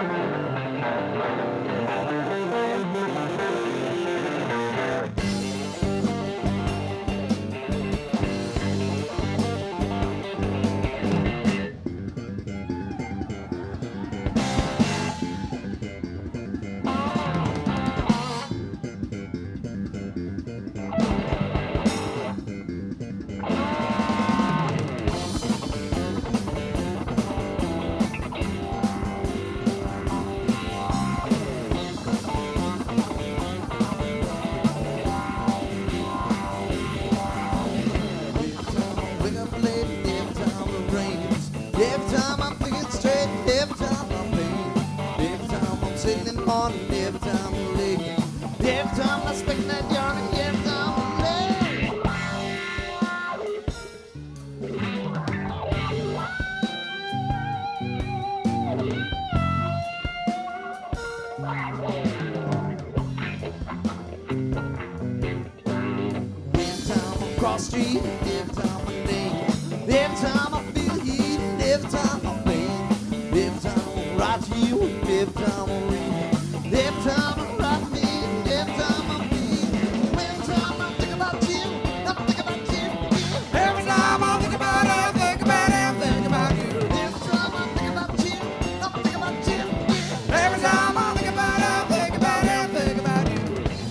Cross street, every time I think, every time I feel heat, every time I pain, every time I write to you, every time I read, every time I write me, every time I feel, every time I think about you, I think about you, every time I think about it, I think about it, I think about you, every time I think about you, I think about you, every time I think about it, I think about it, I think about you.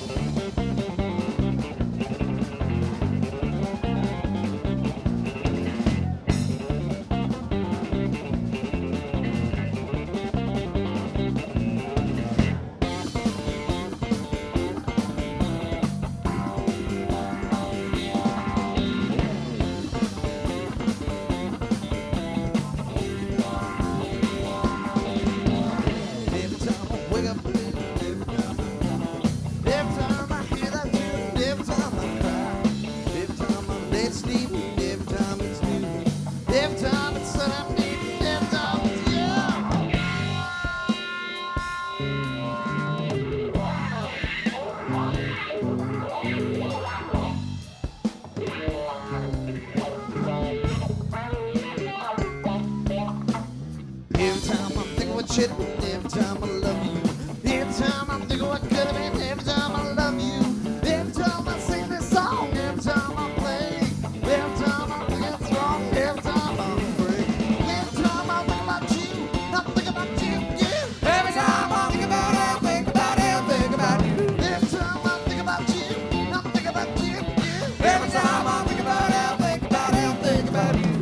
Every time I think of what should have been, every time I love you. Every time I think of what could have been, every time I love you. Every time I sing this song, every time I play, every time I think it's wrong, every time I'm afraid. Every time I think about you, I think about you, yeah. Every time I think about it, I think about it, I think about you. Every time I think about you, I think about you, yeah. Every time I think about it, I think about it, I think about you.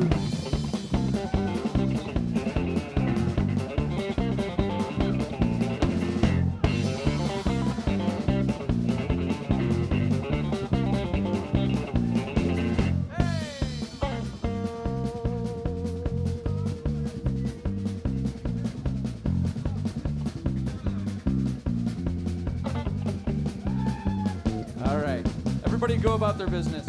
All right. Everybody go about their business.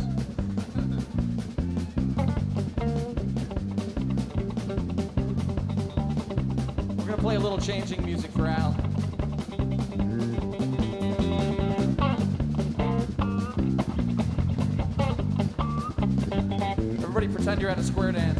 We're going to play a little changing music for Al. Everybody pretend you're at a square dance.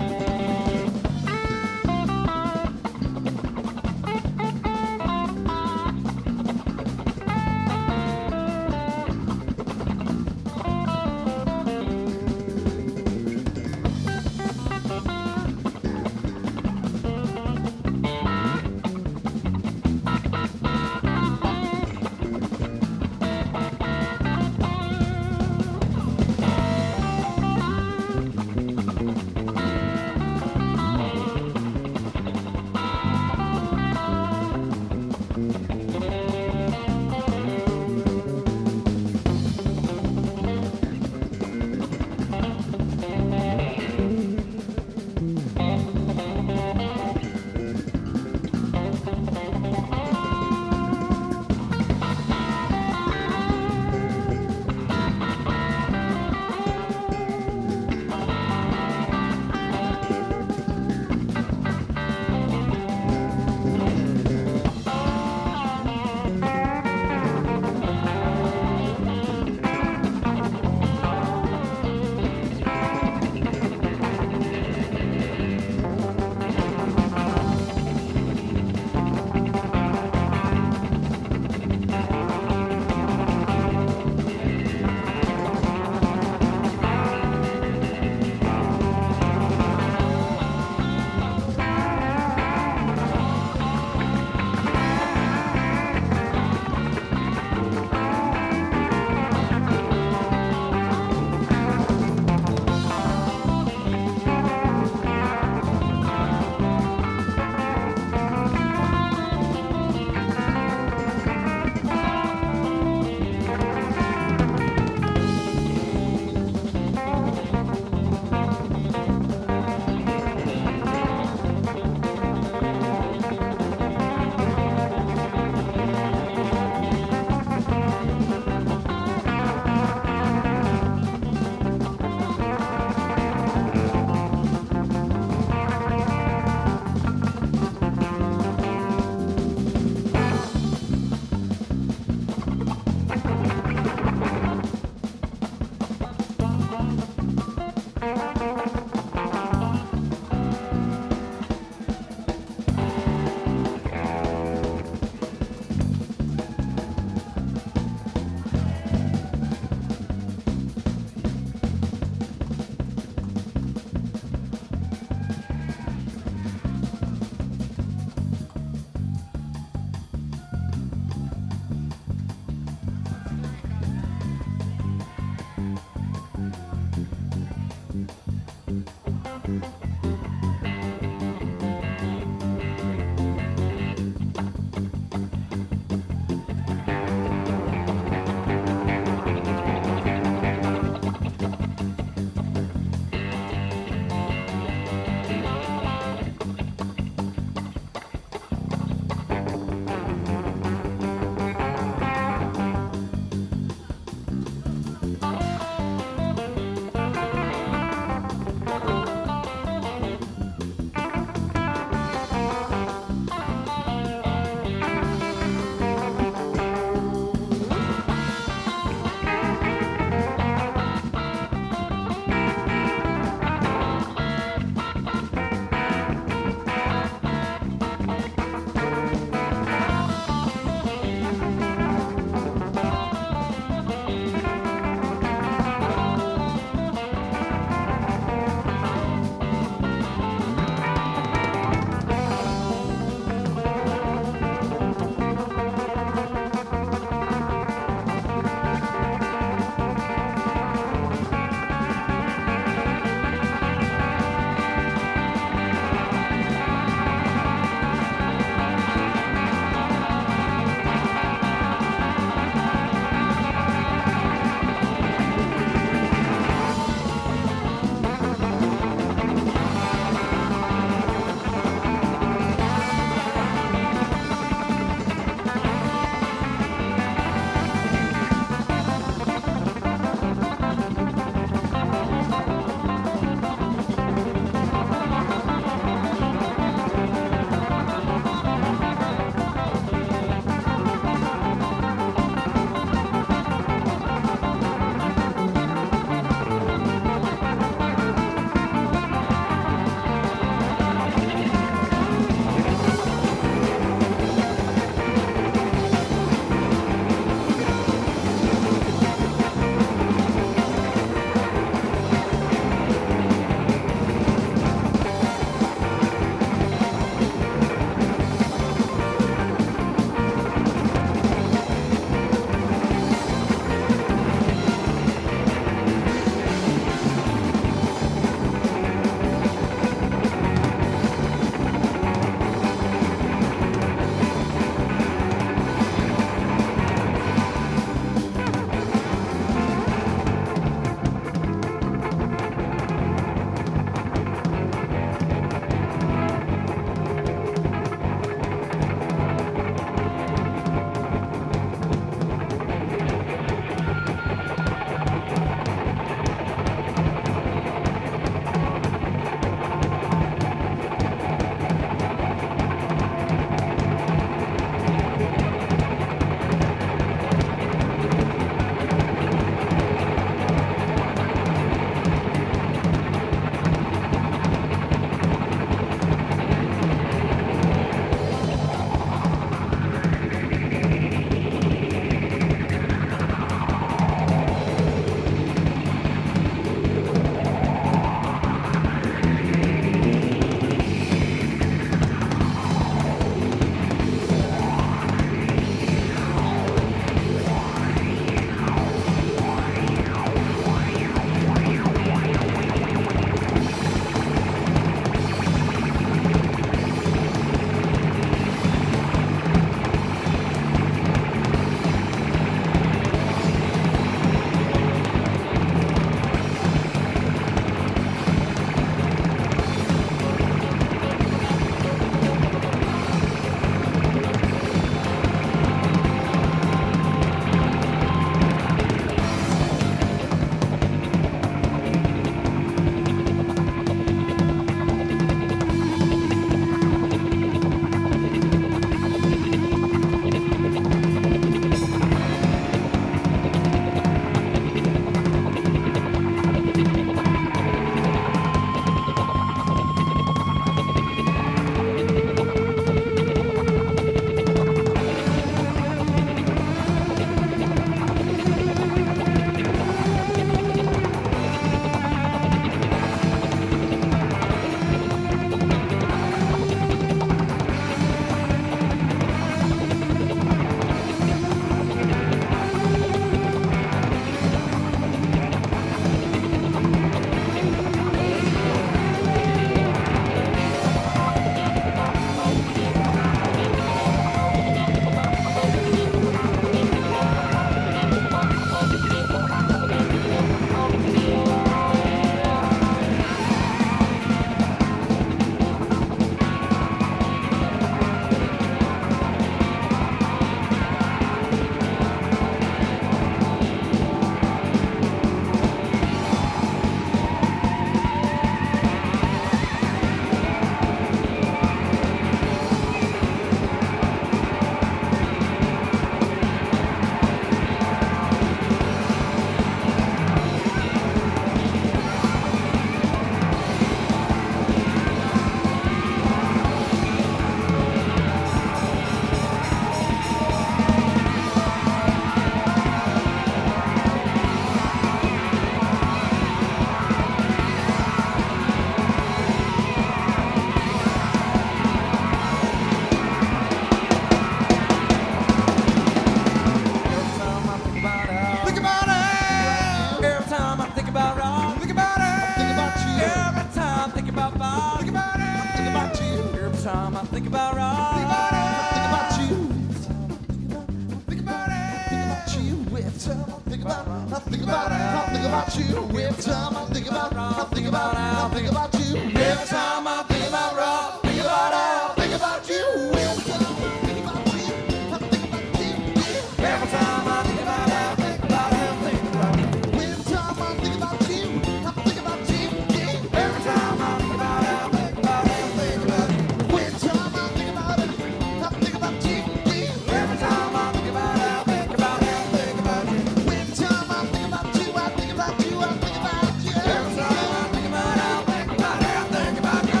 I think about I think Rob. about you. Think about you. Every time I think about you. Every time I think about you. Every time I think about Rob. Think about you. Every time I think about Rob. Think about Al. Think about you. Every time I think about you. I think about you. Every time I think about Al, think about him, think about you. Every time I think about you. I think about you. Every time I think about Al, think about him, think about you. Every time I think about it, I think about you. Every time I think about Al, think about him, think about you. Every time I think about you, I think about you. I think about you. Every time I think about Al, think about him, think about you.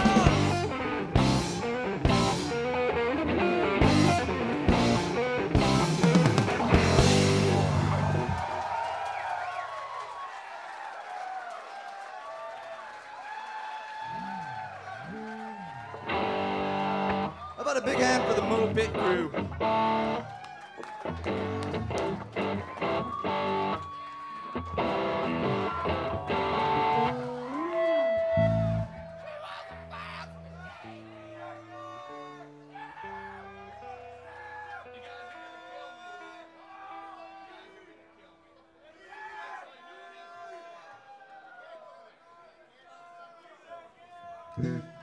How about a big hand for the Mo Pit crew? If